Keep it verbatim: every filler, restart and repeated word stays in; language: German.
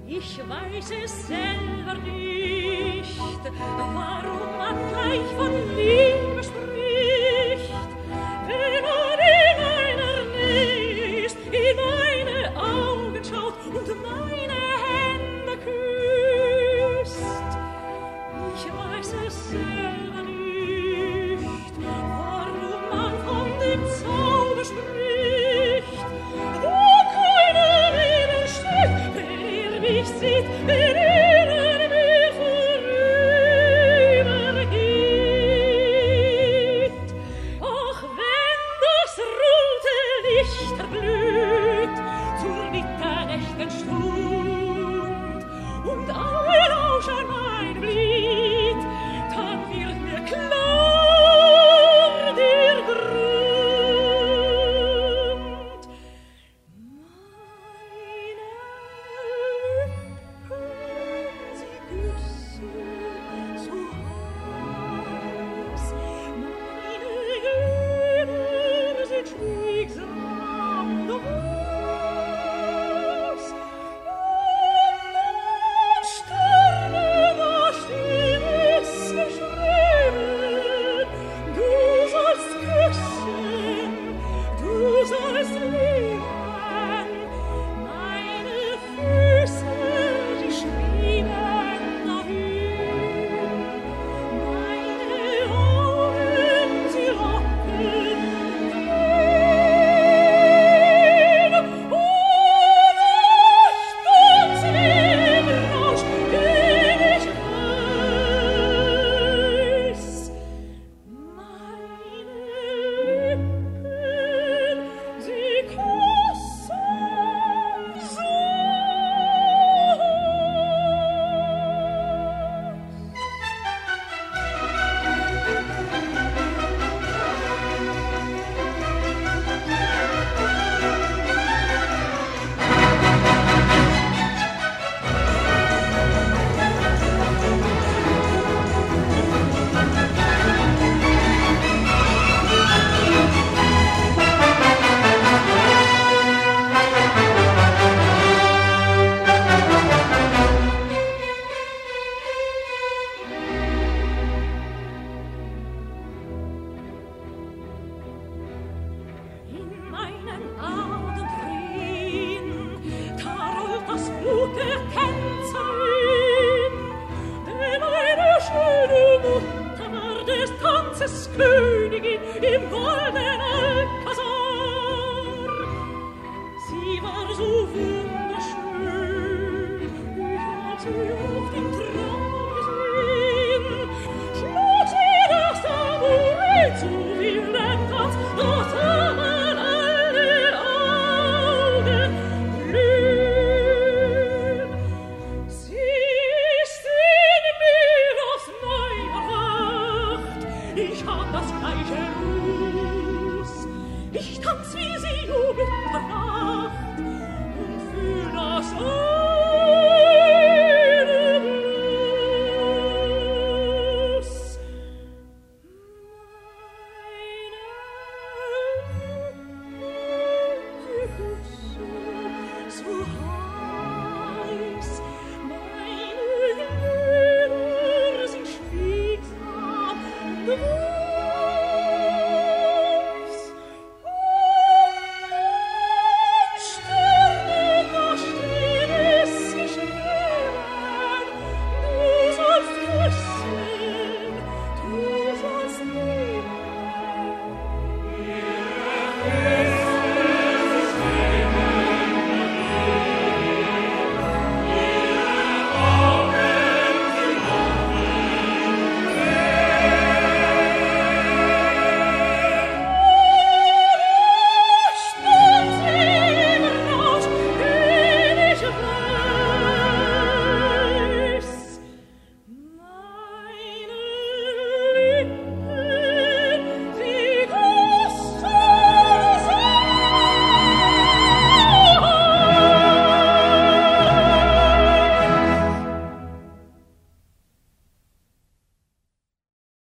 Ich weiß es selber nicht, warum man gleich von Liebe spricht, wenn man in meiner Nähe ist, in meine Augen schaut und meine Hände küsst. Ich weiß es selber nicht, warum man von dem Zauber spricht, wo keiner Leben steht, wenn er mich sieht, wenn er an mir vorübergeht. Ach, wenn das rote Licht erblüht zur mitternächtigen Stund und alle lauschen mein Lied, dann wird mir klar der Grund. Meine Lippen, sie küssen so heiß, meine Glieder sind schweigsam und weiß, und nun Sterne da stets beschreiben, du sollst küssen, du sollst lieben, meine Füße, die schweben dahin, meine Augen, sie locken hin. Oh, Nacht und Nebenrausch, den ich weiß, meine Lippen, sie küssen so in meinen Augen drin, da rollt das Blut der Tänzerin, denn meine schöne Mutter war des Tanzes Königin im goldenen Alcazar. Sie war so wunderschön, ich hab sie oft im Traum gesehen. Schlug sie das Tambourine zu wildem Tanz, da sah man alle Augen glühen. Sie ist in mir aufs Neue erwacht, ich hab das gleiche Los. Ich tanz wie sie um Mitternacht und fühl das eine Los. Meine Lippen, sie küssen so